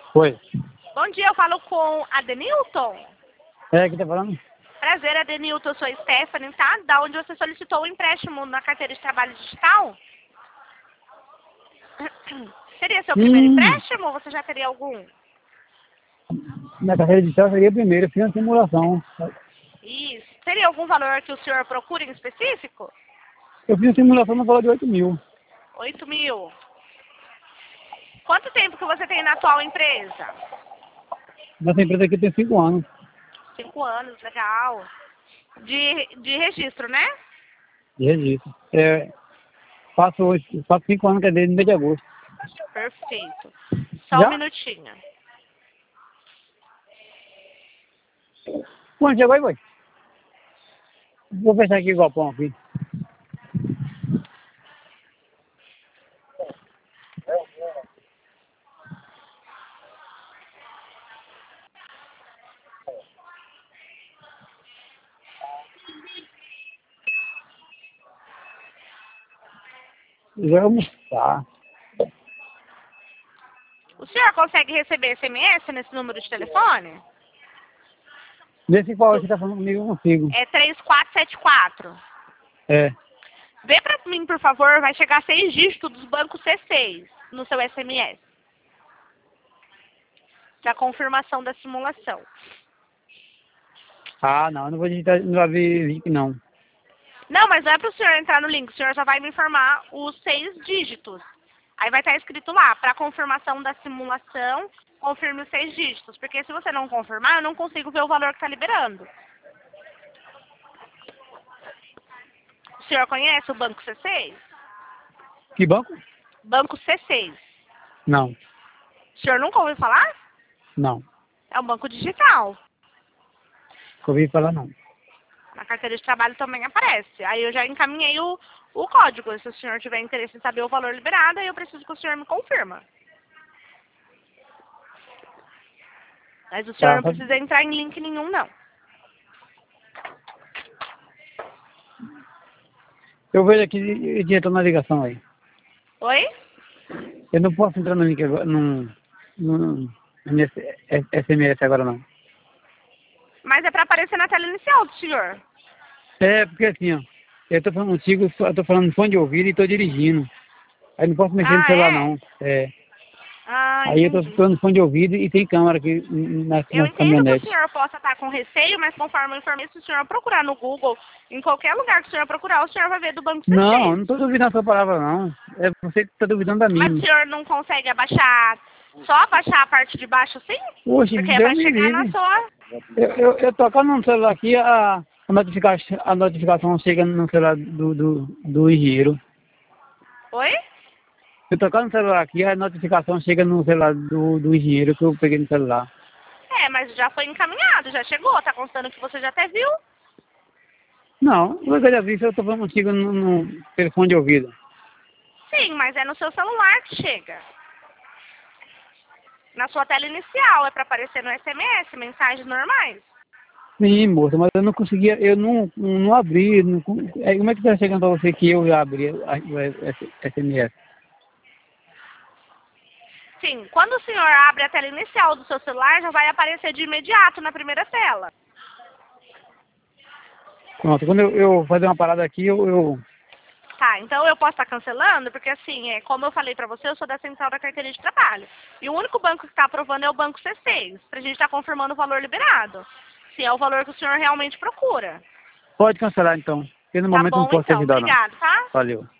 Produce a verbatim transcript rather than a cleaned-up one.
Oi. Bom dia, eu falo com a Denilton. É, que tá falando? Prazer, Adenilton, eu sou a Stephanie, tá? Da onde você solicitou o empréstimo na carteira de trabalho digital? Seria seu primeiro Hum, empréstimo ou você já teria algum? na carreira digital seria a primeira, fiz uma simulação. Isso. Teria algum valor que o senhor procura em específico? Eu fiz uma simulação no valor de oito mil. Oito mil. Quanto tempo que você tem na atual empresa? Nessa empresa aqui tem cinco anos Cinco anos, legal. De, de registro, né? de registro. É, faço, oito- faço cinco anos que é desde o mês de agosto. Perfeito. Só um Já? minutinho. Quando chegou aí, vai? Vou fechar aqui o galpão aqui. Já vamos almoçar. O senhor consegue receber S M S nesse número de telefone? Nesse qual você tá falando comigo, eu consigo. É três quatro sete quatro. É. Vê pra mim, por favor, vai chegar seis dígitos dos bancos C seis no seu S M S. Pra confirmação da simulação. Ah, não, não vou digitar, não vai ver link não. Não, mas não é pro senhor entrar no link, o senhor só vai me informar os seis dígitos. Aí vai estar escrito lá, para confirmação da simulação, confirme os seis dígitos. Porque se você não confirmar, eu não consigo ver o valor que está liberando. O senhor conhece o Banco C seis? Que banco? Banco C seis. Não, O senhor nunca ouviu falar? não. É um banco digital. Nunca ouvi falar não. Na carteira de trabalho também aparece. Aí eu já encaminhei o, o código. Se o senhor tiver interesse em saber o valor liberado, aí eu preciso que o senhor me confirma. Mas o senhor Tá, não tá. precisa entrar em link nenhum, não. Eu vejo aqui e direto na ligação aí. Oi? Eu não posso entrar no link agora, no, no, nesse S M S agora não. Mas é para aparecer na tela inicial do senhor. É, porque assim, ó, eu tô falando contigo, eu tô falando no fone de ouvido e tô dirigindo. Aí não posso mexer no Ah, celular é? não. É. Ah, Aí eu tô entendi. falando no fone de ouvido e tem câmera aqui na, Eu na entendo que o caminhonete. senhor possa estar com receio, mas conforme eu informei, se o senhor procurar no Google, em qualquer lugar que o senhor procurar, o senhor vai ver do Banco Não, eu C seis. não tô duvidando da sua palavra não. É você que tá duvidando da Mas o minha. senhor não consegue abaixar, só abaixar a parte de baixo assim? Poxa, Porque Deus vai me chegar na livre. sua... Eu, eu, eu tocando no celular aqui, a, a, notificação, a notificação chega no celular do, do, do engenheiro. Oi? Eu tocando no celular aqui, a notificação chega no celular do, do engenheiro que eu peguei no celular. É, mas já foi encaminhado, já chegou, tá constando que você já até viu. Não, eu já vi, eu tô falando contigo no, no telefone de ouvido. Sim, mas é no seu celular que chega. Na sua tela inicial, é para aparecer no S M S, mensagens normais. Sim, moça, mas eu não conseguia, eu não, não abri. Não, é, como é que tá chegando pra você que eu já abri a- o S M S? Sim, quando o senhor abre a tela inicial do seu celular, já vai aparecer de imediato na primeira tela. Pronto, quando eu, eu fazer uma parada aqui, eu, eu... Tá, então eu posso estar cancelando, porque assim, é, como eu falei pra você, eu sou da Central da Carteira de Trabalho. E o único banco que está aprovando é o Banco C seis, pra gente estar confirmando o valor liberado. Se é o valor que o senhor realmente procura. Pode cancelar então, porque no Tá momento eu não bom, posso te então. ajudar não. Obrigado, tá? Valeu.